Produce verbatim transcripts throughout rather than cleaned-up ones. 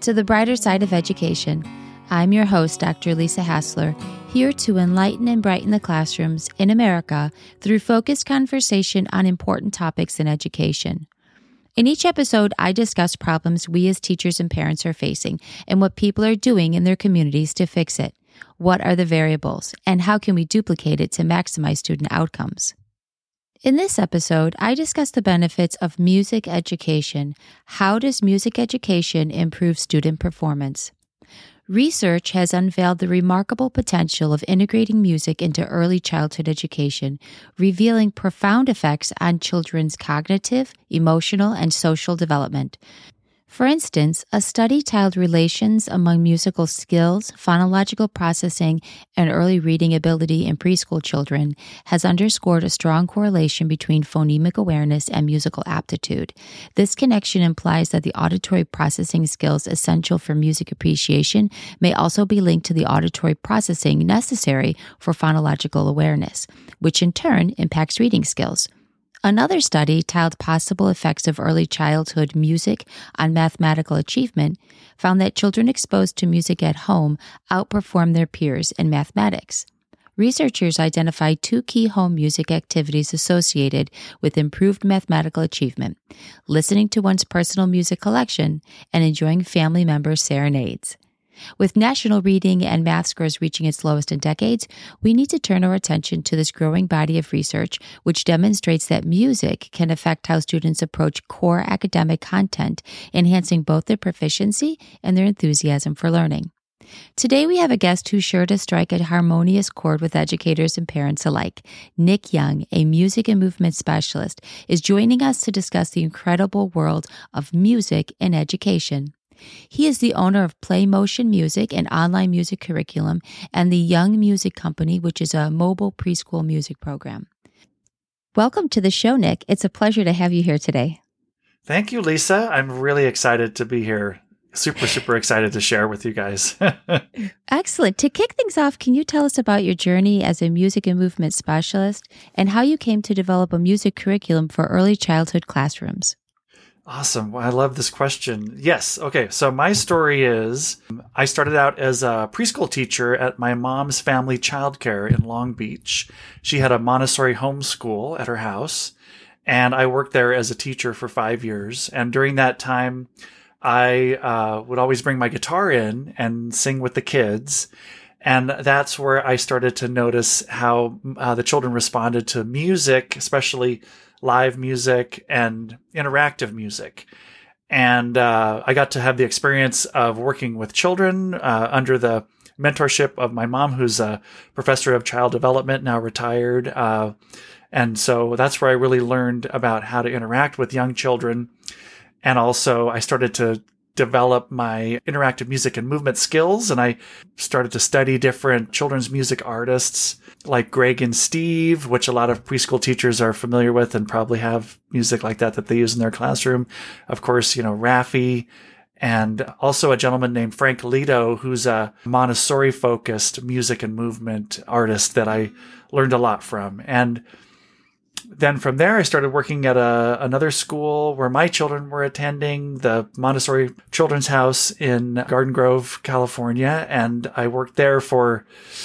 to the brighter side of education. I'm your host, Doctor Lisa Hassler, here to enlighten and brighten the classrooms in America through focused conversation on important topics in education. In each episode, I discuss problems we as teachers and parents are facing and what people are doing in their communities to fix it. What are the variables, and how can we duplicate it to maximize student outcomes? In this episode, I discuss the benefits of music education. How does music education improve student performance? Research has unveiled the remarkable potential of integrating music into early childhood education, revealing profound effects on children's cognitive, emotional, and social development. For instance, a study titled Relations Among Musical Skills, Phonological Processing, and Early Reading Ability in Preschool Children has underscored a strong correlation between phonemic awareness and musical aptitude. This connection implies that the auditory processing skills essential for music appreciation may also be linked to the auditory processing necessary for phonological awareness, which in turn impacts reading skills. Another study, titled Possible Effects of Early Childhood Music on Mathematical Achievement, found that children exposed to music at home outperform their peers in mathematics. Researchers identified two key home music activities associated with improved mathematical achievement: listening to one's personal music collection and enjoying family members' serenades. With national reading and math scores reaching its lowest in decades, we need to turn our attention to this growing body of research, which demonstrates that music can affect how students approach core academic content, enhancing both their proficiency and their enthusiasm for learning. Today, we have a guest who's sure to strike a harmonious chord with educators and parents alike. Nick Young, a music and movement specialist, is joining us to discuss the incredible world of music in education. He is the owner of Play Motion Music, an online music curriculum, and the Young Music Company, which is a mobile preschool music program. Welcome to the show, Nick. It's a pleasure to have you here today. Thank you, Lisa. I'm really excited to be here. Super, super excited to share with you guys. Excellent. To kick things off, can you tell us about your journey as a music and movement specialist and how you came to develop a music curriculum for early childhood classrooms? Awesome. Well, I love this question. Yes. Okay. So my story is I started out as a preschool teacher at my mom's family childcare in Long Beach. She had a Montessori homeschool at her house, and I worked there as a teacher for five years. And during that time, I uh, would always bring my guitar in and sing with the kids. And that's where I started to notice how uh, the children responded to music, especially live music and interactive music. And uh, I got to have the experience of working with children uh, under the mentorship of my mom, who's a professor of child development, now retired. Uh, and so that's where I really learned about how to interact with young children. And also I started to develop my interactive music and movement skills. And I started to study different children's music artists like Greg and Steve, which a lot of preschool teachers are familiar with and probably have music like that that they use in their classroom. Of course, you know, Raffi, and also a gentleman named Frank Lido, who's a Montessori-focused music and movement artist that I learned a lot from. And then from there, I started working at a, another school where my children were attending, the Montessori Children's House in Garden Grove, California. And I worked there for,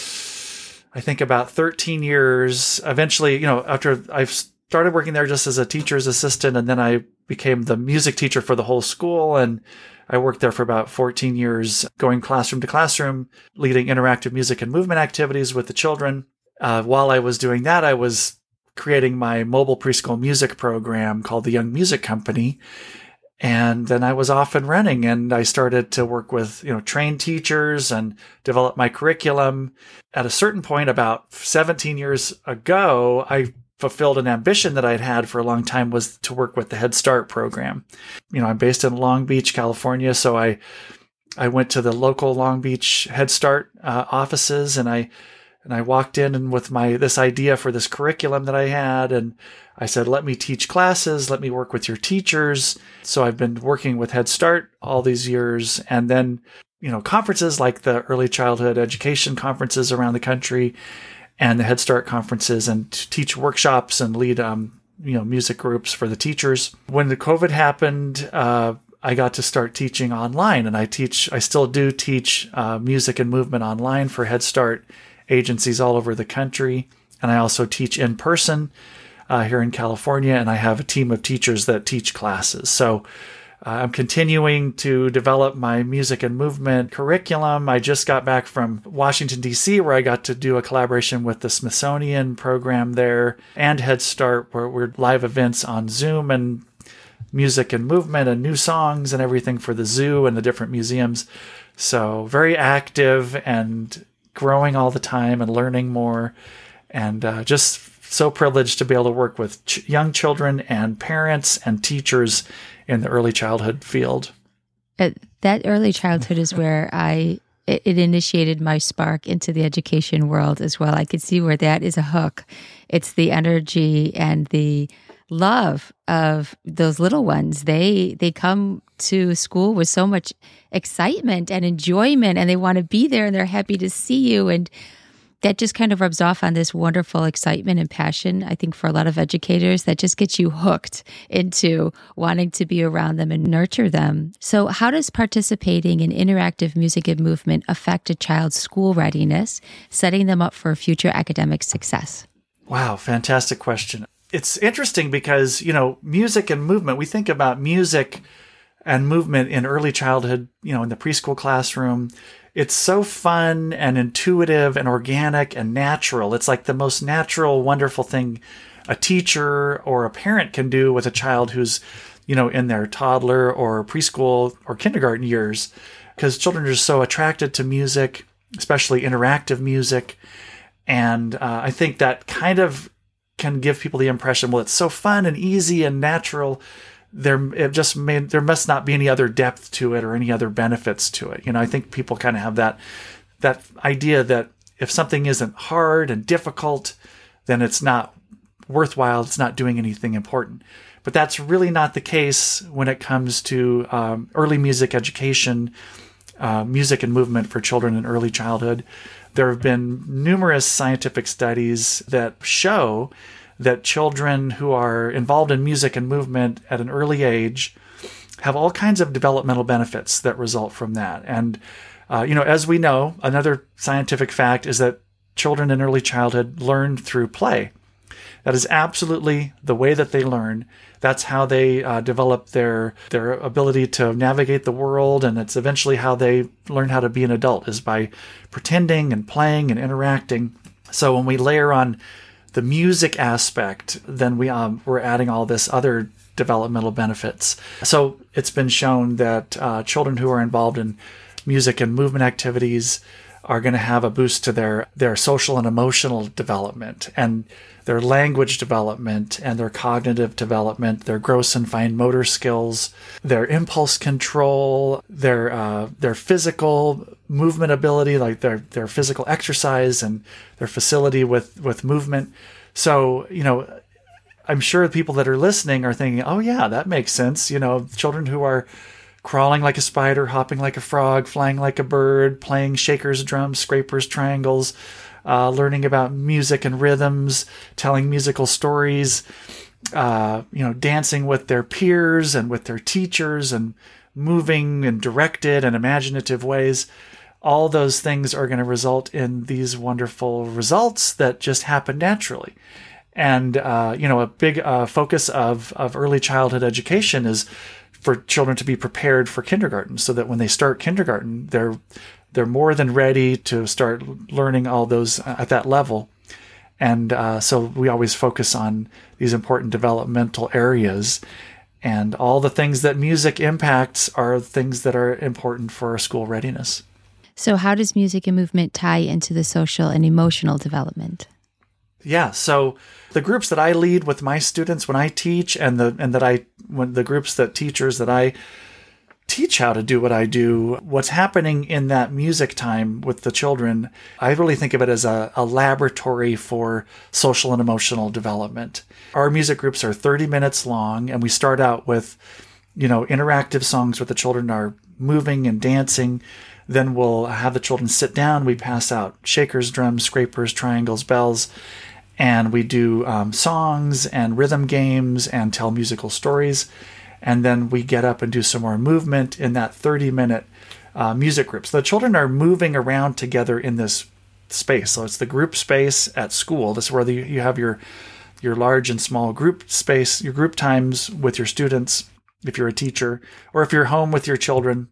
I think, about thirteen years. Eventually, you know, after I started working there just as a teacher's assistant, and then I became the music teacher for the whole school. And I worked there for about fourteen years, going classroom to classroom, leading interactive music and movement activities with the children. Uh, while I was doing that, I was creating my mobile preschool music program called the Young Music Company. And then I was off and running, and I started to work with, you know, trained teachers and develop my curriculum. At a certain point, about seventeen years ago, I fulfilled an ambition that I'd had for a long time, was to work with the Head Start program. You know, I'm based in Long Beach, California. So I, I went to the local Long Beach Head Start uh, offices, and I And I walked in and with my this idea for this curriculum that I had, and I said, let me teach classes, let me work with your teachers. So I've been working with Head Start all these years. And then, you know, conferences like the early childhood education conferences around the country and the Head Start conferences, and teach workshops and lead, um, you know, music groups for the teachers. When the COVID happened, uh, I got to start teaching online, and I teach, I still do teach uh, music and movement online for Head Start agencies all over the country. And I also teach in person uh, here in California, and I have a team of teachers that teach classes. So uh, I'm continuing to develop my music and movement curriculum. I just got back from Washington, D C, where I got to do a collaboration with the Smithsonian program there and Head Start, where we're live events on Zoom and music and movement and new songs and everything for the zoo and the different museums. So very active and growing all the time and learning more, and uh, just so privileged to be able to work with ch- young children and parents and teachers in the early childhood field. Uh, that early childhood is where I it, it initiated my spark into the education world as well. I could see where that is a hook. It's the energy and the love of those little ones. They they come to school with so much excitement and enjoyment, and they want to be there, and they're happy to see you. And that just kind of rubs off on this wonderful excitement and passion, I think, for a lot of educators, that just gets you hooked into wanting to be around them and nurture them. So how does participating in interactive music and movement affect a child's school readiness, setting them up for future academic success? Wow, fantastic question. It's interesting because, you know, music and movement, we think about music and movement in early childhood, you know, in the preschool classroom. It's so fun and intuitive and organic and natural. It's like the most natural, wonderful thing a teacher or a parent can do with a child who's, you know, in their toddler or preschool or kindergarten years, because children are just so attracted to music, especially interactive music. And uh, I think that kind of can give people the impression, well, it's so fun and easy and natural. There, it just may, there must not be any other depth to it or any other benefits to it. You know, I think people kind of have that that idea that if something isn't hard and difficult, then it's not worthwhile. It's not doing anything important. But that's really not the case when it comes to um, early music education, uh, music and movement for children in early childhood. There have been numerous scientific studies that show that children who are involved in music and movement at an early age have all kinds of developmental benefits that result from that. And, uh, you know, as we know, another scientific fact is that children in early childhood learn through play. That is absolutely the way that they learn. That's how they uh, develop their their ability to navigate the world, and it's eventually how they learn how to be an adult, is by pretending and playing and interacting. So when we layer on the music aspect, then we um, we're adding all this other developmental benefits. So it's been shown that uh, children who are involved in music and movement activities are going to have a boost to their their social and emotional development, and their language development, and their cognitive development, their gross and fine motor skills, their impulse control, their uh, their physical movement ability, like their their physical exercise and their facility with with movement. So, you know, I'm sure people that are listening are thinking, oh yeah, that makes sense. You know, children who are crawling like a spider, hopping like a frog, flying like a bird, playing shakers, drums, scrapers, triangles, uh, learning about music and rhythms, telling musical stories, uh, you know, dancing with their peers and with their teachers, and moving in directed and imaginative ways. All those things are going to result in these wonderful results that just happen naturally. And, uh, you know, a big uh, focus of, of early childhood education is for children to be prepared for kindergarten, so that when they start kindergarten, they're they're more than ready to start learning all those at that level. And uh, so we always focus on these important developmental areas, and all the things that music impacts are things that are important for school readiness. So how does music and movement tie into the social and emotional development? Yeah, so the groups that I lead with my students when I teach, and the and that I when the groups that teachers that I teach how to do what I do, what's happening in that music time with the children, I really think of it as a, a laboratory for social and emotional development. Our music groups are thirty minutes long, and we start out with, you know, interactive songs where the children are moving and dancing. Then we'll have the children sit down. We pass out shakers, drums, scrapers, triangles, bells, and we do um, songs and rhythm games and tell musical stories. And then we get up and do some more movement in that thirty minute uh, music group. So the children are moving around together in this space. So it's the group space at school. This is where the, you have your your large and small group space, your group times with your students, if you're a teacher, or if you're home with your children.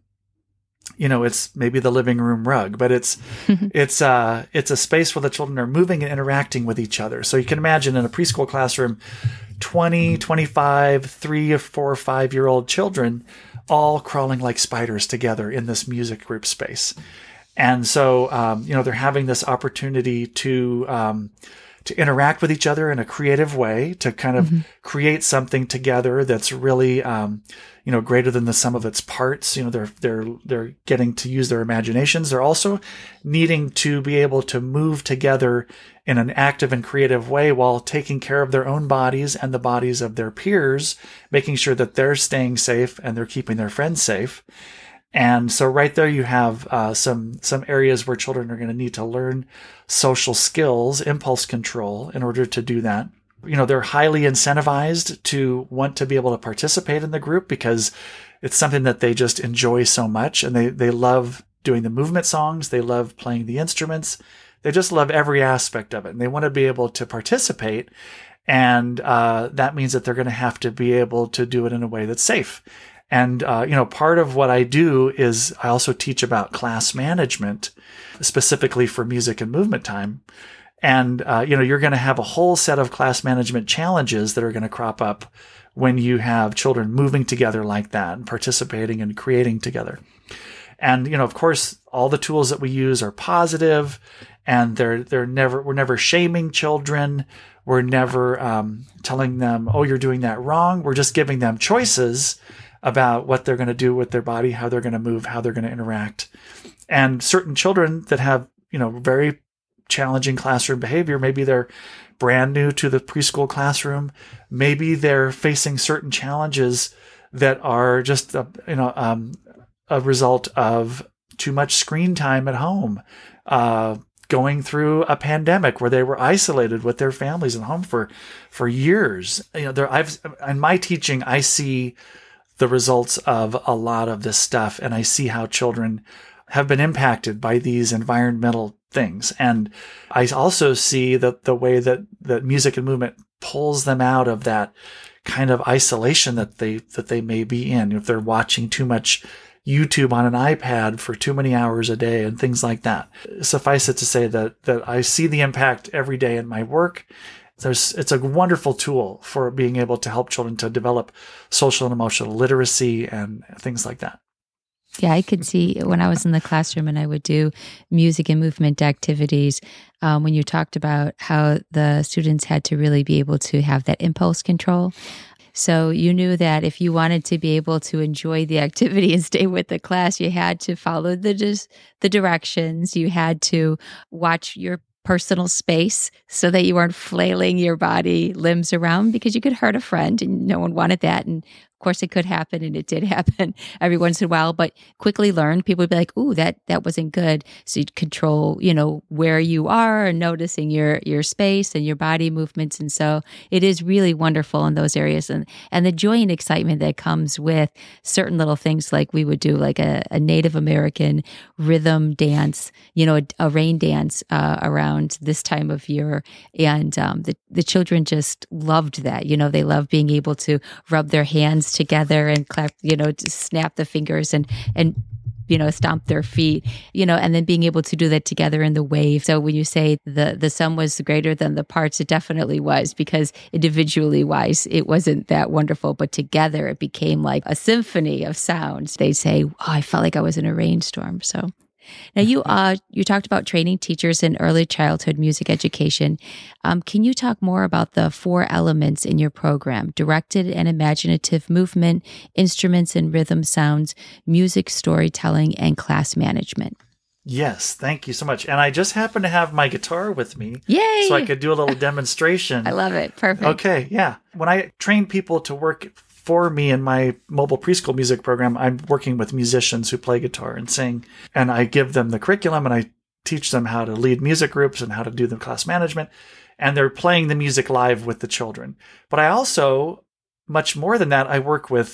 You know, it's maybe the living room rug, but it's it's uh it's a space where the children are moving and interacting with each other. So you can imagine in a preschool classroom, twenty, twenty-five, three or four, five year old children all crawling like spiders together in this music group space. And so, um, you know, they're having this opportunity to um, to interact with each other in a creative way, to kind of mm-hmm. create something together that's really, um, you know, greater than the sum of its parts. You know, they're they're they're getting to use their imaginations. They're also needing to be able to move together in an active and creative way while taking care of their own bodies and the bodies of their peers, making sure that they're staying safe and they're keeping their friends safe. And so right there you have uh, some some areas where children are going to need to learn social skills, impulse control in order to do that. You know, they're highly incentivized to want to be able to participate in the group because it's something that they just enjoy so much. And they, they love doing the movement songs. They love playing the instruments. They just love every aspect of it. And they want to be able to participate. And uh, that means that they're going to have to be able to do it in a way that's safe. And, uh, you know, part of what I do is I also teach about class management, specifically for music and movement time. And, uh, you know, you're going to have a whole set of class management challenges that are going to crop up when you have children moving together like that and participating and creating together. And, you know, of course, all the tools that we use are positive, and they're, they're never, we're never shaming children. We're never um, telling them, oh, you're doing that wrong. We're just giving them choices about what they're going to do with their body, how they're going to move, how they're going to interact. And certain children that have, you know, very challenging classroom behavior, maybe they're brand new to the preschool classroom, maybe they're facing certain challenges that are just, a, you know, um, a result of too much screen time at home, uh, going through a pandemic where they were isolated with their families at home for, for years. You know, there, I've, in my teaching, I see the results of a lot of this stuff. And I see how children have been impacted by these environmental things. And I also see that the way that, that music and movement pulls them out of that kind of isolation that they, that they may be in. If they're watching too much YouTube on an iPad for too many hours a day and things like that. Suffice it to say that, that I see the impact every day in my work. There's, it's a wonderful tool for being able to help children to develop social and emotional literacy and things like that. Yeah, I could see when I was in the classroom and I would do music and movement activities, um, when you talked about how the students had to really be able to have that impulse control. So you knew that if you wanted to be able to enjoy the activity and stay with the class, you had to follow the dis- the directions. You had to watch your personal space so that you weren't flailing your body limbs around, because you could hurt a friend and no one wanted that. And of course it could happen, and it did happen every once in a while, but quickly learned. People would be like, ooh, that, that wasn't good. So you'd control, you know, where you are and noticing your, your space and your body movements. And so it is really wonderful in those areas. And, and the joy and excitement that comes with certain little things, like we would do like a, a Native American rhythm dance, you know, a, a rain dance uh, around this time of year. And um, the, the children just loved that. You know, they love being able to rub their hands together and clap, you know, to snap the fingers and, and, you know, stomp their feet, you know, and then being able to do that together in the wave. So when you say the, the sum was greater than the parts, it definitely was, because individually wise, it wasn't that wonderful, but together it became like a symphony of sounds. They say, oh, I felt like I was in a rainstorm. So now you uh you talked about training teachers in early childhood music education. Um, can you talk more about the four elements in your program: directed and imaginative movement, instruments and rhythm sounds, music storytelling, and class management? Yes, thank you so much. And I just happen to have my guitar with me. Yay! So I could do a little demonstration. I love it. Perfect. Okay, yeah. When I train people to work for me in my mobile preschool music program, I'm working with musicians who play guitar and sing, and I give them the curriculum and I teach them how to lead music groups and how to do the class management, and they're playing the music live with the children. But I also, much more than that, I work with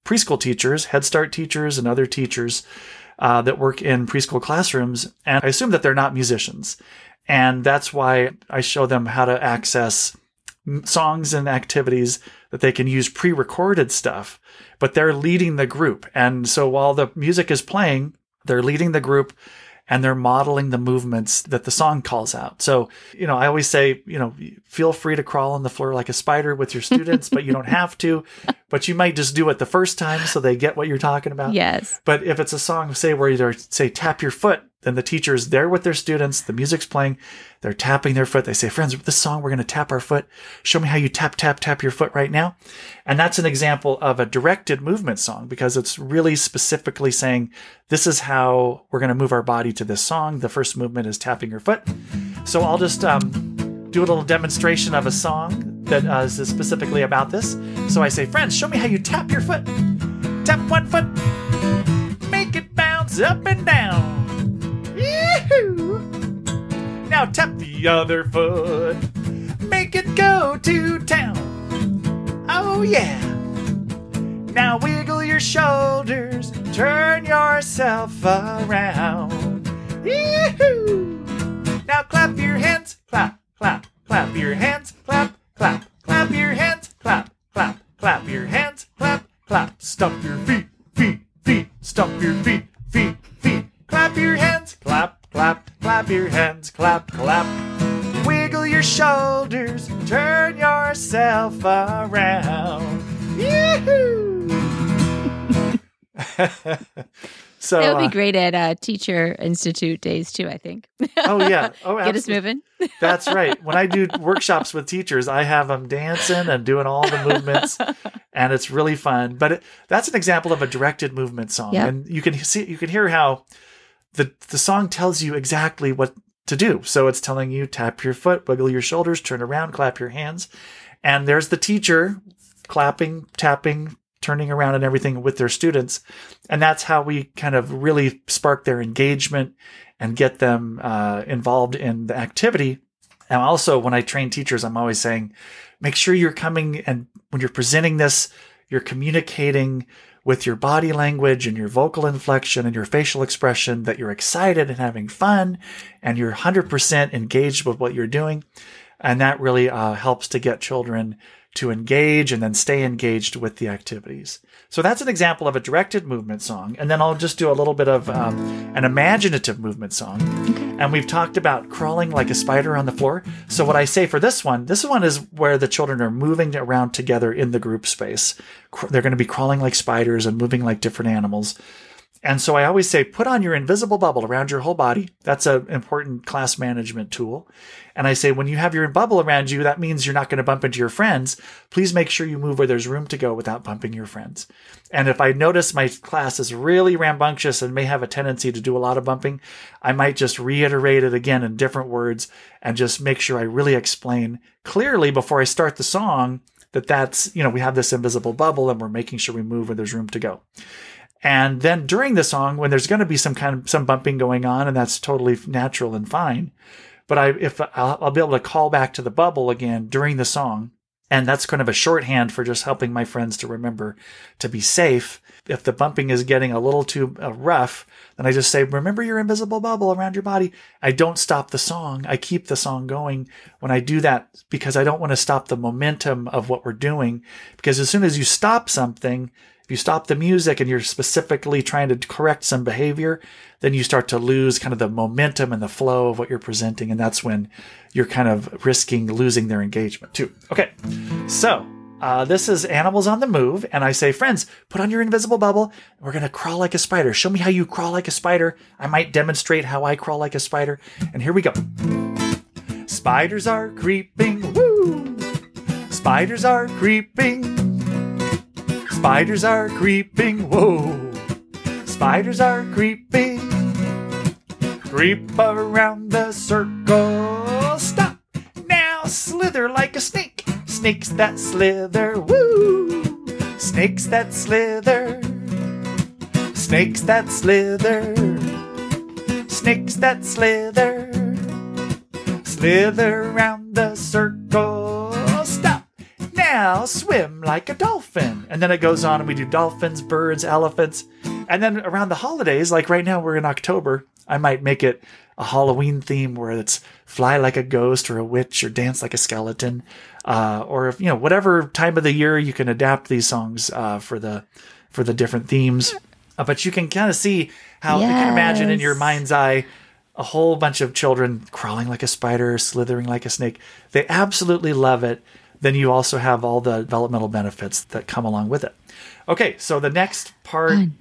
preschool teachers, Head Start teachers, and other teachers uh, that work in preschool classrooms. And I assume that they're not musicians. And that's why I show them how to access songs and activities that they can use pre-recorded stuff, but they're leading the group. And so while the music is playing, they're leading the group and they're modeling the movements that the song calls out. So, you know, I always say, you know, feel free to crawl on the floor like a spider with your students, but you don't have to. But you might just do it the first time so they get what you're talking about. Yes. But if it's a song, say, where you say, tap your foot, then the teacher's there with their students, the music's playing, they're tapping their foot. They say, friends, with this song, we're going to tap our foot. Show me how you tap, tap, tap your foot right now. And that's an example of a directed movement song because it's really specifically saying, this is how we're going to move our body to this song. The first movement is tapping your foot. So I'll just um, do a little demonstration of a song that uh, is specifically about this. So I say, friends, show me how you tap your foot. Tap one foot. Make it bounce up and down. Yee-hoo! Now tap the other foot. Make it go to town. Oh yeah. Now wiggle your shoulders. Turn yourself around. Yee-hoo! Now clap your hands. Clap, clap, clap your hands. Clap, clap, clap your hands. Clap, clap, clap your hands. Clap, clap. Stomp your feet, feet, feet. Stomp your feet, feet, feet. Clap your hands. Clap, clap, clap your hands. Clap, clap. Wiggle your shoulders. Turn yourself around. Yee-hoo! So that would be uh, great at uh, Teacher Institute days too, I think. Oh yeah. Oh, Get absolutely. us moving. That's right. When I do workshops with teachers, I have them dancing and doing all the movements, and it's really fun. But it, that's an example of a directed movement song, Yep. and you can see, you can hear how the the song tells you exactly what to do. So it's telling you tap your foot, wiggle your shoulders, turn around, clap your hands, and there's the teacher clapping, tapping, turning around and everything with their students. And that's how we kind of really spark their engagement and get them uh, involved in the activity. And also when I train teachers, I'm always saying, make sure you're coming and when you're presenting this, you're communicating with your body language and your vocal inflection and your facial expression that you're excited and having fun and you're one hundred percent engaged with what you're doing. And that really uh, helps to get children to engage and then stay engaged with the activities. So that's an example of a directed movement song. And then I'll just do a little bit of um, an imaginative movement song. And we've talked about crawling like a spider on the floor. So what I say for this one, this one is where the children are moving around together in the group space. They're going to be crawling like spiders and moving like different animals. And so I always say, put on your invisible bubble around your whole body. That's an important class management tool. And I say, when you have your bubble around you, that means you're not going to bump into your friends. Please make sure you move where there's room to go without bumping your friends. And if I notice my class is really rambunctious and may have a tendency to do a lot of bumping, I might just reiterate it again in different words and just make sure I really explain clearly before I start the song that that's, you know, we have this invisible bubble and we're making sure we move where there's room to go. And then during the song, when there's going to be some kind of some bumping going on, and that's totally natural and fine, but I if I'll, I'll be able to call back to the bubble again during the song, and that's kind of a shorthand for just helping my friends to remember to be safe. If the bumping is getting a little too uh, rough, then I just say, remember your invisible bubble around your body. I don't stop the song. I keep the song going when I do that because I don't want to stop the momentum of what we're doing. Because as soon as you stop something, if you stop the music and you're specifically trying to correct some behavior, then you start to lose kind of the momentum and the flow of what you're presenting. And that's when you're kind of risking losing their engagement too. Okay, so uh, this is Animals on the Move. And I say, friends, put on your invisible bubble. We're going to crawl like a spider. Show me how you crawl like a spider. I might demonstrate how I crawl like a spider. And here we go. Spiders are creeping. Woo! Spiders are creeping. Spiders are creeping, whoa. Spiders are creeping. Creep around the circle. Stop. Now slither like a snake. Snakes that slither, woo. Snakes that slither. Snakes that slither. Snakes that slither. Slither around the circle. Stop. Now I'll swim like a dolphin. And then it goes on and we do dolphins, birds, elephants. And then around the holidays, like right now we're in October, I might make it a Halloween theme where it's fly like a ghost or a witch or dance like a skeleton. Uh, or, if, you know, whatever time of the year you can adapt these songs uh, for the for the different themes. Uh, but you can kind of see how yes. you can imagine in your mind's eye a whole bunch of children crawling like a spider, slithering like a snake. They absolutely love it. Then you also have all the developmental benefits that come along with it. Okay, so the next part Fun.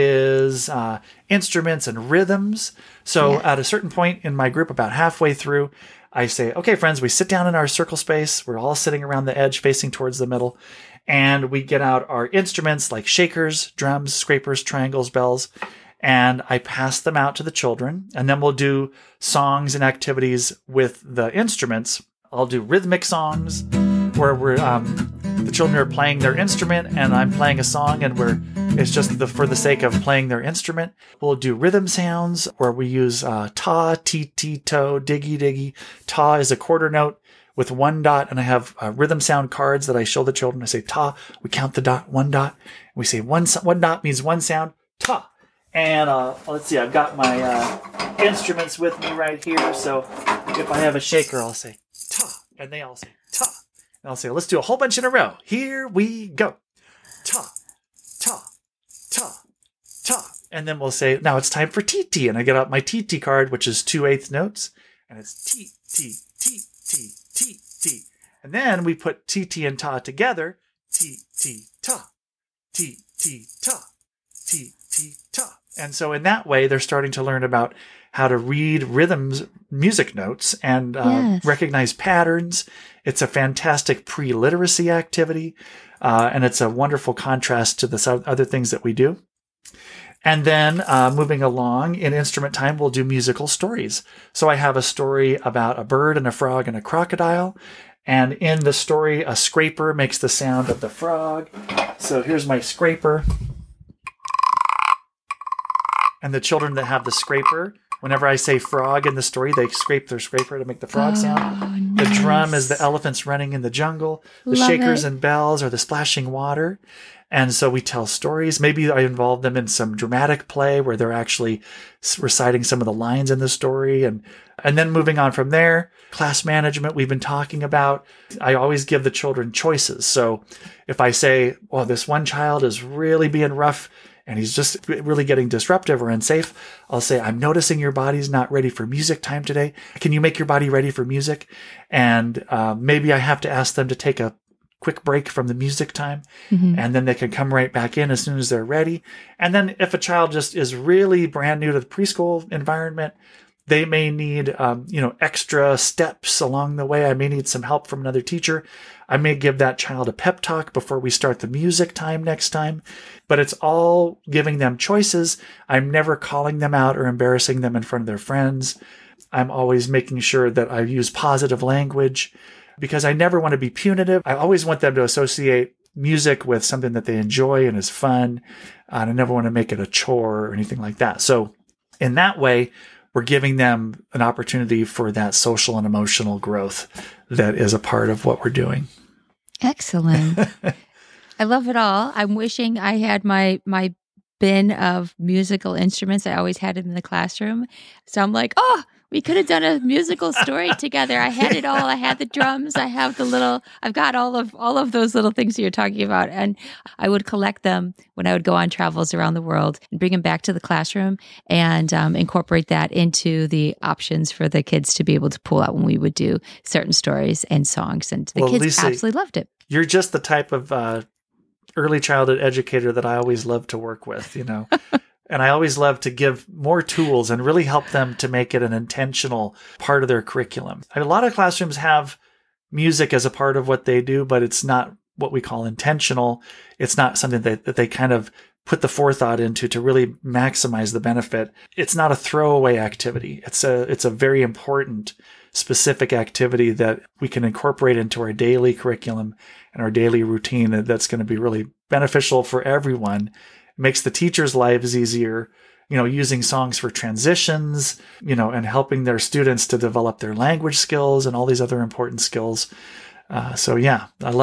is uh, instruments and rhythms. So yeah. at a certain point in my group, about halfway through, I say, okay, friends, we sit down in our circle space. We're all sitting around the edge facing towards the middle. And we get out our instruments like shakers, drums, scrapers, triangles, bells. And I pass them out to the children. And then we'll do songs and activities with the instruments. I'll do rhythmic songs where we're um, the children are playing their instrument and I'm playing a song, and we're it's just the, for the sake of playing their instrument. We'll do rhythm sounds where we use uh, ta, ti, ti, to, diggy, diggy. Ta is a quarter note with one dot, and I have uh, rhythm sound cards that I show the children. I say ta, we count the dot, one dot. And we say one one dot means one sound, ta. And uh, let's see, I've got my uh, instruments with me right here. So if I have a shaker, I'll say ta, and they all say ta. And I'll say, let's do a whole bunch in a row. Here we go. Ta, ta, ta, ta. And then we'll say, now it's time for T T. And I get out my T T card, which is two eighth notes. And it's T, T, T, T, T, T. And then we put T, T, and ta together. T, T, ta. T, T, ta. T, T, ta. And so in that way, they're starting to learn about how to read rhythms, music notes, and uh, yes. recognize patterns. It's a fantastic pre-literacy activity, uh, and it's a wonderful contrast to the other things that we do. And then uh, moving along in instrument time, we'll do musical stories. So I have a story about a bird and a frog and a crocodile. And in the story, a scraper makes the sound of the frog. So here's my scraper. And the children that have the scraper, whenever I say frog in the story, they scrape their scraper to make the frog oh, sound. Nice. The drum is the elephants running in the jungle. The Love shakers it. and bells are the splashing water. And so we tell stories. Maybe I involve them in some dramatic play where they're actually reciting some of the lines in the story. And, and then moving on from there, class management we've been talking about. I always give the children choices. So if I say, well, this one child is really being rough, and he's just really getting disruptive or unsafe, I'll say, I'm noticing your body's not ready for music time today. Can you make your body ready for music? And uh, maybe I have to ask them to take a quick break from the music time, mm-hmm. and then they can come right back in as soon as they're ready. And then if a child just is really brand new to the preschool environment, they may need, um, you know, extra steps along the way. I may need some help from another teacher. I may give that child a pep talk before we start the music time next time. But it's all giving them choices. I'm never calling them out or embarrassing them in front of their friends. I'm always making sure that I use positive language because I never want to be punitive. I always want them to associate music with something that they enjoy and is fun. And I never want to make it a chore or anything like that. So in that way, we're giving them an opportunity for that social and emotional growth that is a part of what we're doing. Excellent. I love it all. I'm wishing I had my my bin of musical instruments. I always had it in the classroom. So I'm like, oh, we could have done a musical story together. I had it all. I had the drums. I have the little, I've got all of all of those little things you're talking about. And I would collect them when I would go on travels around the world and bring them back to the classroom and um, incorporate that into the options for the kids to be able to pull out when we would do certain stories and songs. And the well, kids Lisa, absolutely loved it. You're just the type of uh, early childhood educator that I always love to work with, you know. And I always love to give more tools and really help them to make it an intentional part of their curriculum. A lot of classrooms have music as a part of what they do, but it's not what we call intentional. It's not something that, that they kind of put the forethought into to really maximize the benefit. It's not a throwaway activity. It's a, it's a very important, specific activity that we can incorporate into our daily curriculum and our daily routine that's going to be really beneficial for everyone. Makes the teachers' lives easier, you know, using songs for transitions, you know, and helping their students to develop their language skills and all these other important skills. Uh, so, yeah, I love it.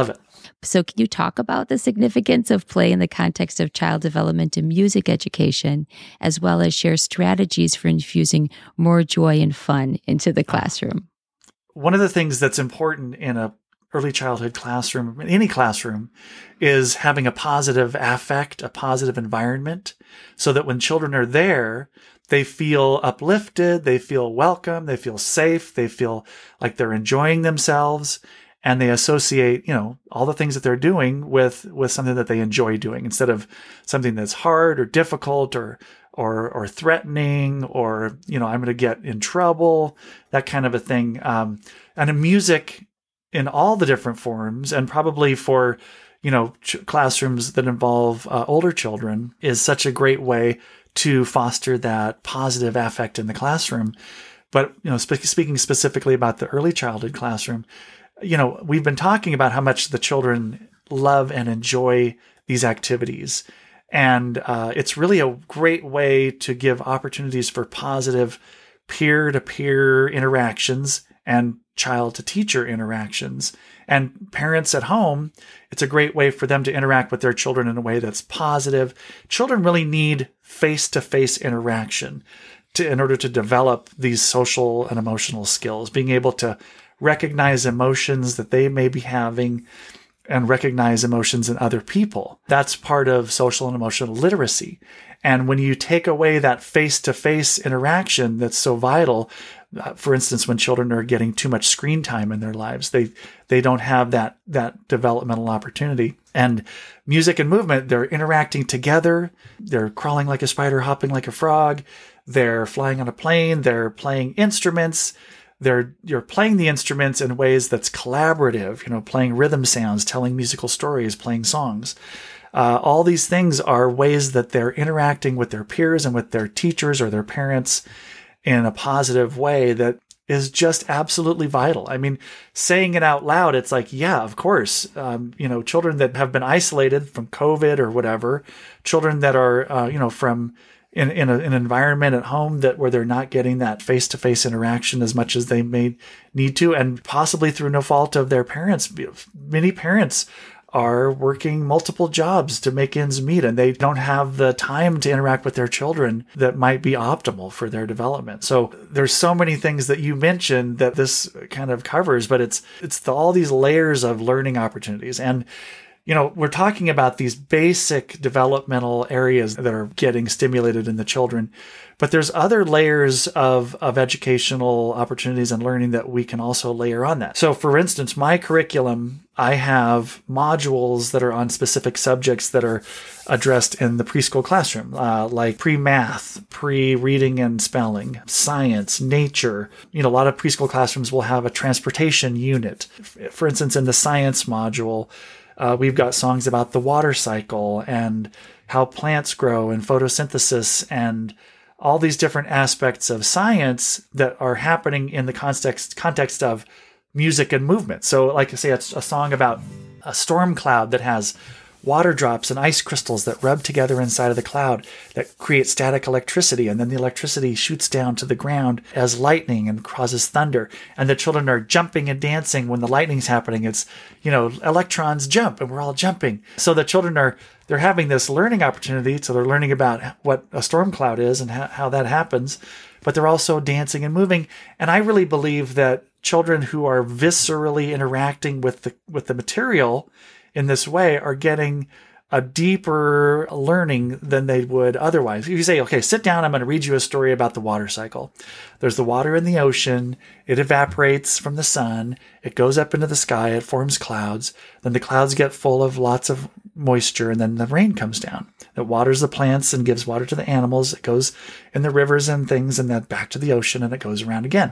So can you talk about the significance of play in the context of child development and music education, as well as share strategies for infusing more joy and fun into the classroom? One of the things that's important in a early childhood classroom, in any classroom, is having a positive affect, a positive environment, so that when children are there, they feel uplifted, they feel welcome, they feel safe, they feel like they're enjoying themselves, and they associate, you know, all the things that they're doing with, with something that they enjoy doing, instead of something that's hard or difficult or or or threatening, or, you know, I'm going to get in trouble, that kind of a thing. Um, and in music, in all the different forms, and probably for, you know, ch- classrooms that involve uh, older children, is such a great way to foster that positive affect in the classroom. But, you know, spe- speaking specifically about the early childhood classroom, you know, we've been talking about how much the children love and enjoy these activities. And uh, it's really a great way to give opportunities for positive peer-to-peer interactions and child-to-teacher interactions. And parents at home, it's a great way for them to interact with their children in a way that's positive. Children really need face-to-face interaction to, in order to develop these social and emotional skills, being able to recognize emotions that they may be having and recognize emotions in other people. That's part of social and emotional literacy. And when you take away that face-to-face interaction that's so vital, uh, for instance, when children are getting too much screen time in their lives, they they don't have that that developmental opportunity. And music and movement, they're interacting together. They're crawling like a spider, hopping like a frog. They're flying on a plane. They're playing instruments. They're you're playing the instruments in ways that's collaborative, you know, playing rhythm sounds, telling musical stories, playing songs. Uh, all these things are ways that they're interacting with their peers and with their teachers or their parents in a positive way that is just absolutely vital. I mean, saying it out loud, it's like, yeah, of course, um, you know, children that have been isolated from COVID or whatever, children that are, uh, you know, from in, in a, an environment at home that where they're not getting that face-to-face interaction as much as they may need to, and possibly through no fault of their parents. Many parents are working multiple jobs to make ends meet, and they don't have the time to interact with their children that might be optimal for their development. So there's so many things that you mentioned that this kind of covers, but it's it's the, all these layers of learning opportunities. And you know, we're talking about these basic developmental areas that are getting stimulated in the children, but there's other layers of, of educational opportunities and learning that we can also layer on that. So for instance, my curriculum, I have modules that are on specific subjects that are addressed in the preschool classroom, uh, like pre-math, pre-reading and spelling, science, nature. You know, a lot of preschool classrooms will have a transportation unit. For instance, in the science module, Uh, we've got songs about the water cycle and how plants grow and photosynthesis and all these different aspects of science that are happening in the context context of music and movement. So like I say, it's a song about a storm cloud that has water drops and ice crystals that rub together inside of the cloud that create static electricity. And then the electricity shoots down to the ground as lightning and causes thunder. And the children are jumping and dancing when the lightning's happening. It's, you know, electrons jump and we're all jumping. So the children are, they're having this learning opportunity. So they're learning about what a storm cloud is and how, how that happens, but they're also dancing and moving. And I really believe that children who are viscerally interacting with the, with the material in this way are getting a deeper learning than they would otherwise. If you say, okay, sit down, I'm going to read you a story about the water cycle. There's the water in the ocean. It evaporates from the sun. It goes up into the sky. It forms clouds. Then the clouds get full of lots of moisture, and then the rain comes down. It waters the plants and gives water to the animals. It goes in the rivers and things, and then back to the ocean, and it goes around again.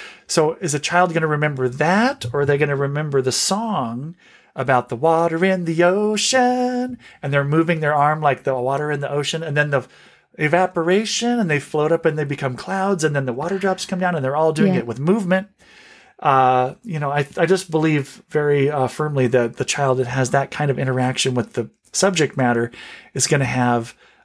So is a child going to remember that, or are they going to remember the song about the water in the ocean, and they're moving their arm like the water in the ocean, and then the evaporation, and they float up and they become clouds, and then the water drops come down, and they're all doing yeah. it with movement. Uh, you know, I I just believe very uh, firmly that the child that has that kind of interaction with the subject matter is going to have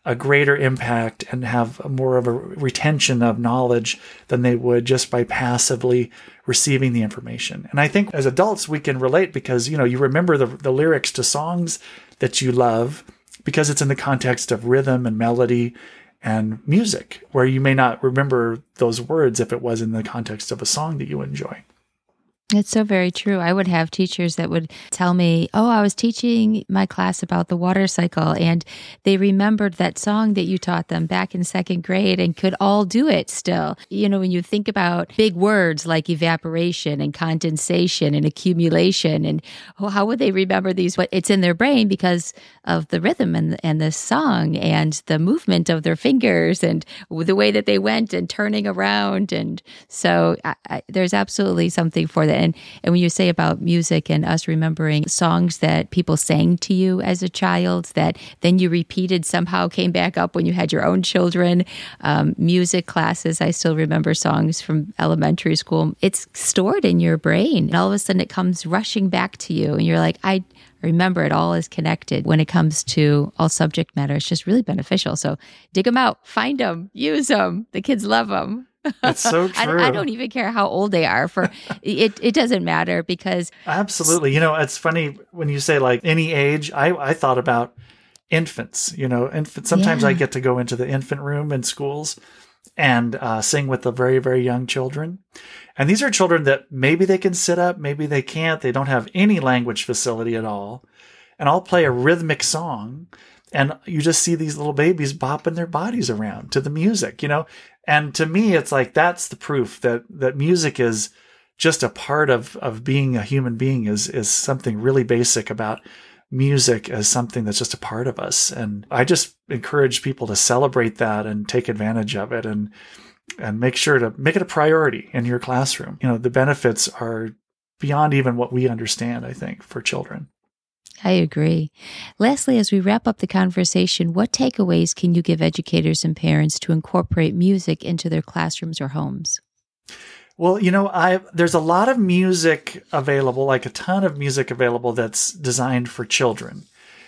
a greater impact and have more of a retention of knowledge than they would just by passively receiving the information. And I think as adults, we can relate because, you know, you remember the, the lyrics to songs that you love because it's in the context of rhythm and melody and music, where you may not remember those words if it was in the context of a song that you enjoy. It's so very true. I would have teachers that would tell me, oh, I was teaching my class about the water cycle, and they remembered that song that you taught them back in second grade and could all do it still. You know, when you think about big words like evaporation and condensation and accumulation, and oh, how would they remember these? But it's in their brain because of the rhythm and, and the song and the movement of their fingers and the way that they went and turning around. And so I, I, there's absolutely something for that. And, and when you say about music and us remembering songs that people sang to you as a child that then you repeated somehow came back up when you had your own children, um, music classes, I still remember songs from elementary school. It's stored in your brain. And all of a sudden it comes rushing back to you. And you're like, I remember it all is connected when it comes to all subject matter. It's just really beneficial. So dig them out, find them, use them. The kids love them. That's so true. I, I don't even care how old they are. For it, it doesn't matter because absolutely. You know, it's funny when you say like any age. I I thought about infants. You know, infants. Sometimes yeah. I get to go into the infant room in schools and uh, sing with the very very young children. And these are children that maybe they can sit up, maybe they can't. They don't have any language facility at all. And I'll play a rhythmic song. And you just see these little babies bopping their bodies around to the music, you know? And to me, it's like, that's the proof that, that music is just a part of, of being a human being is, is something really basic about music as something that's just a part of us. And I just encourage people to celebrate that and take advantage of it and, and make sure to make it a priority in your classroom. You know, the benefits are beyond even what we understand, I think, for children. I agree. Lastly, as we wrap up the conversation, what takeaways can you give educators and parents to incorporate music into their classrooms or homes? Well, you know, I there's a lot of music available, like a ton of music available that's designed for children.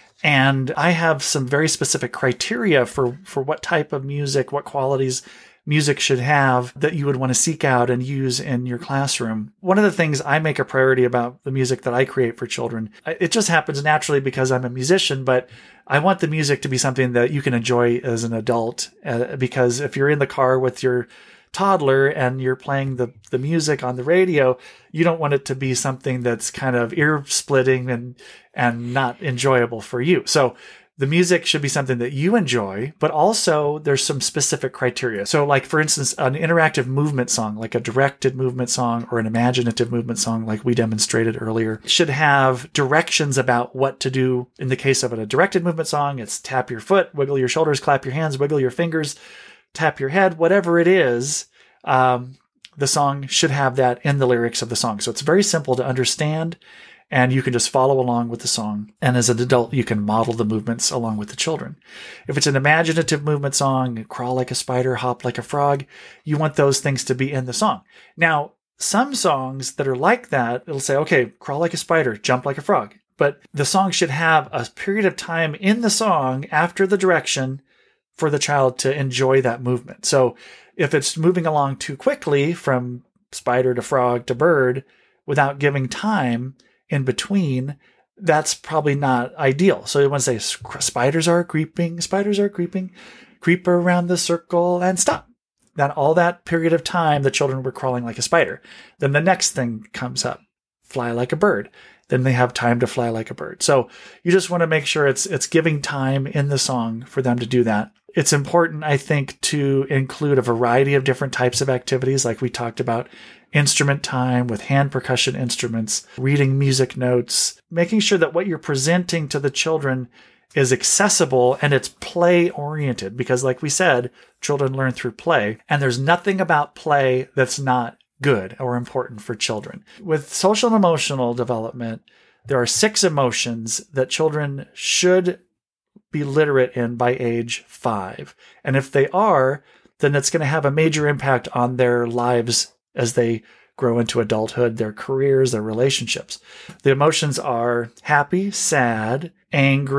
And I have some very specific criteria for, for what type of music, what qualities music should have that you would want to seek out and use in your classroom. One of the things I make a priority about the music that I create for children, it just happens naturally because I'm a musician, but I want the music to be something that you can enjoy as an adult. Uh, because if you're in the car with your toddler and you're playing the, the music on the radio, you don't want it to be something that's kind of ear splitting and, and not enjoyable for you. So the music should be something that you enjoy, but also there's some specific criteria. So like, for instance, an interactive movement song, like a directed movement song or an imaginative movement song, like we demonstrated earlier, should have directions about what to do. In the case of a directed movement song, it's tap your foot, wiggle your shoulders, clap your hands, wiggle your fingers, tap your head, whatever it is. Um, the song should have that in the lyrics of the song. So it's very simple to understand. And you can just follow along with the song. And as an adult, you can model the movements along with the children. If it's an imaginative movement song, crawl like a spider, hop like a frog, you want those things to be in the song. Now, some songs that are like that, it'll say, okay, crawl like a spider, jump like a frog. But the song should have a period of time in the song after the direction for the child to enjoy that movement. So if it's moving along too quickly from spider to frog to bird without giving time in between, that's probably not ideal. So you want to say, spiders are creeping, spiders are creeping, creep around the circle and stop. Then all that period of time, the children were crawling like a spider. Then the next thing comes up, fly like a bird. Then they have time to fly like a bird. So you just want to make sure it's it's giving time in the song for them to do that. It's important, I think, to include a variety of different types of activities, like we talked about, instrument time with hand percussion instruments, reading music notes, making sure that what you're presenting to the children is accessible and it's play-oriented. Because like we said, children learn through play, and there's nothing about play that's not good or important for children. With social and emotional development, there are six emotions that children should be literate in by age five. And if they are, then it's going to have a major impact on their lives as they grow into adulthood, their careers, their relationships. The emotions are happy, sad, angry,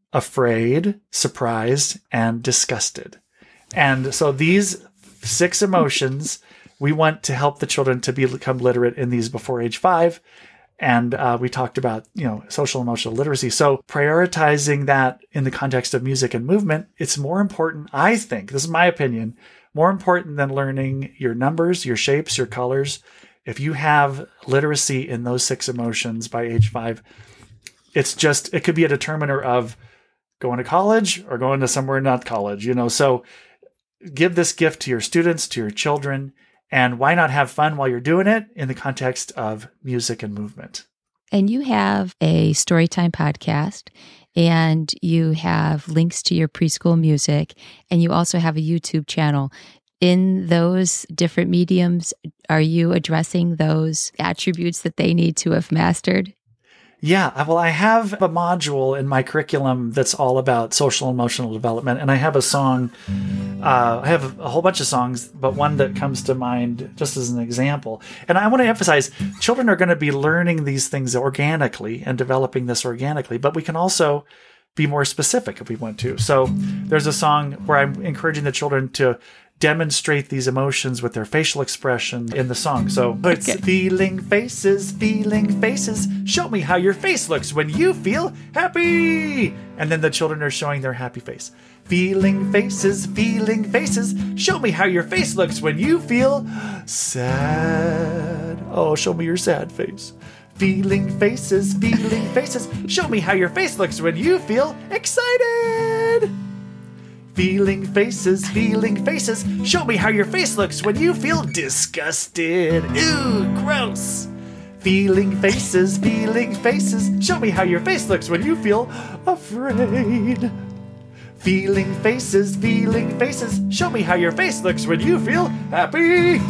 afraid, surprised, and disgusted. And so these six emotions, we want to help the children to become literate in these before age five. And uh, we talked about, you know, social emotional literacy. So prioritizing that in the context of music and movement, it's more important, I think, this is my opinion, more important than learning your numbers, your shapes, your colors. If you have literacy in those six emotions by age five, it's just, it could be a determiner of going to college or going to somewhere not college, you know. So give this gift to your students, to your children, and why not have fun while you're doing it in the context of music and movement? And you have a Storytime podcast, and you have links to your preschool music, and you also have a YouTube channel. In those different mediums, are you addressing those attributes that they need to have mastered? Yeah, well, I have a module in my curriculum that's all about social emotional development, and I have a song, uh, I have a whole bunch of songs, but one that comes to mind just as an example. And I want to emphasize, children are going to be learning these things organically and developing this organically, but we can also be more specific if we want to. So there's a song where I'm encouraging the children to demonstrate these emotions with their facial expression in the song. So it's okay. Feeling faces, feeling faces. Show me how your face looks when you feel happy. And then the children are showing their happy face. Feeling faces, feeling faces. Show me how your face looks when you feel sad. Oh, show me your sad face. Feeling faces, feeling faces. Show me how your face looks when you feel excited. Feeling faces, feeling faces. Show me how your face looks when you feel disgusted. Ew, gross. Feeling faces, feeling faces. Show me how your face looks when you feel afraid. Feeling faces, feeling faces. Show me how your face looks when you feel happy.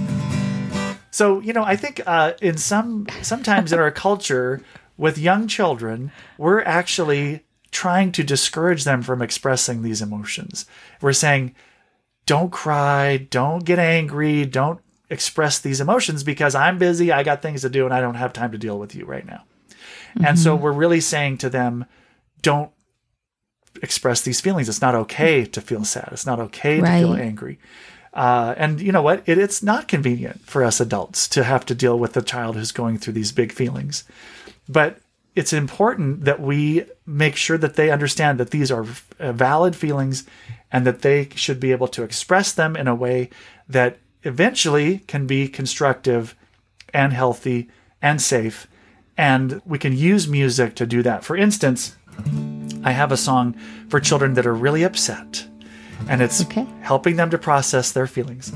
So, you know, I think uh, in some sometimes in our culture with young children, we're actually trying to discourage them from expressing these emotions. We're saying, don't cry, don't get angry, don't express these emotions because I'm busy, I got things to do, and I don't have time to deal with you right now. Mm-hmm. And so we're really saying to them, don't express these feelings. It's not okay to feel sad. It's not okay right. to feel angry. Uh, and you know what? It, it's not convenient for us adults to have to deal with a child who's going through these big feelings. But it's important that we make sure that they understand that these are valid feelings and that they should be able to express them in a way that eventually can be constructive and healthy and safe. And we can use music to do that. For instance, I have a song for children that are really upset, and it's okay. helping them to process their feelings.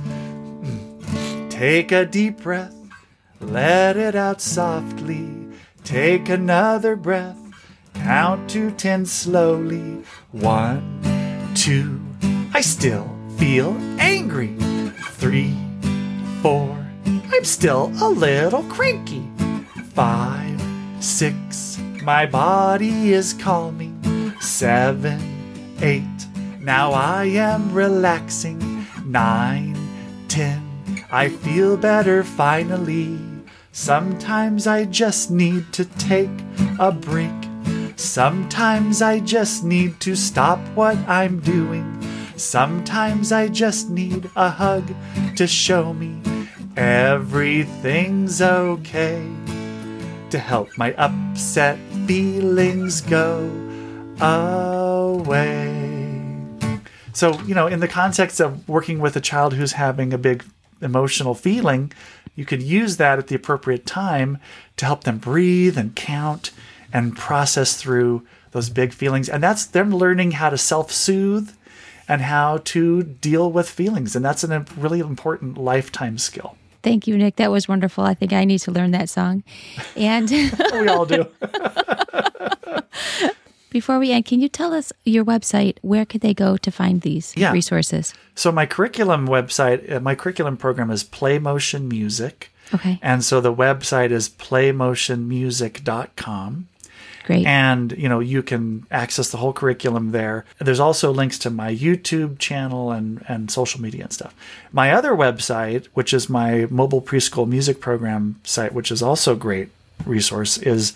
Take a deep breath, let it out softly. Take another breath, count to ten slowly. One, two, I still feel angry. Three, four, I'm still a little cranky. Five, six, my body is calming. Seven, eight, now I am relaxing. Nine, ten, I feel better finally. Sometimes I just need to take a break. Sometimes I just need to stop what I'm doing. Sometimes I just need a hug to show me everything's okay, to help my upset feelings go away. So, you know, in the context of working with a child who's having a big emotional feeling, you could use that at the appropriate time to help them breathe and count and process through those big feelings. And that's them learning how to self-soothe and how to deal with feelings. And that's a really important lifetime skill. Thank you, Nick. That was wonderful. I think I need to learn that song. And we all do. Before we end, can you tell us your website? Where could they go to find these yeah. resources? So my curriculum website, uh, my curriculum program is Play Motion Music. Okay. And so the website is play motion music dot com. Great. And, you know, you can access the whole curriculum there. There's also links to my YouTube channel and, and social media and stuff. My other website, which is my mobile preschool music program site, which is also a great resource, is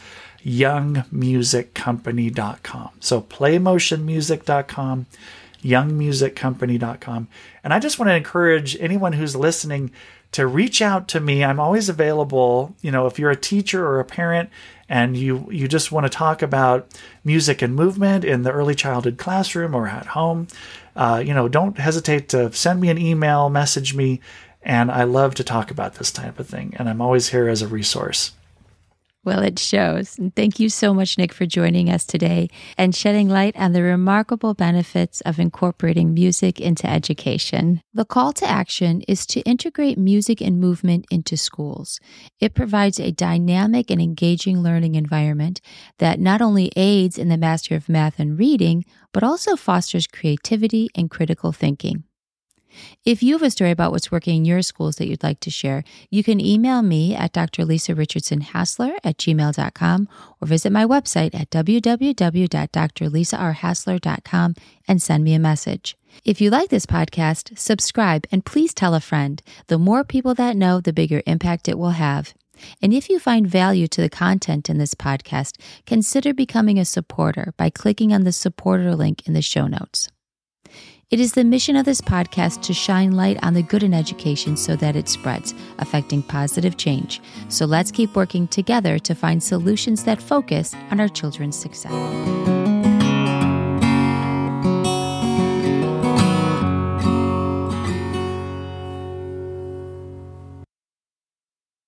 young music company dot com. So play motion music dot com, young music company dot com. And I just want to encourage anyone who's listening to reach out to me. I'm always available. You know, if you're a teacher or a parent and you, you just want to talk about music and movement in the early childhood classroom or at home, uh, you know, don't hesitate to send me an email, message me. And I love to talk about this type of thing. And I'm always here as a resource. Well, it shows. And thank you so much, Nick, for joining us today and shedding light on the remarkable benefits of incorporating music into education. The call to action is to integrate music and movement into schools. It provides a dynamic and engaging learning environment that not only aids in the mastery of math and reading, but also fosters creativity and critical thinking. If you have a story about what's working in your schools that you'd like to share, you can email me at d r lisa richardson hassler at gmail dot com or visit my website at w w w dot d r lisa r hassler dot com and send me a message. If you like this podcast, subscribe and please tell a friend. The more people that know, the bigger impact it will have. And if you find value to the content in this podcast, consider becoming a supporter by clicking on the supporter link in the show notes. It is the mission of this podcast to shine light on the good in education so that it spreads, affecting positive change. So let's keep working together to find solutions that focus on our children's success.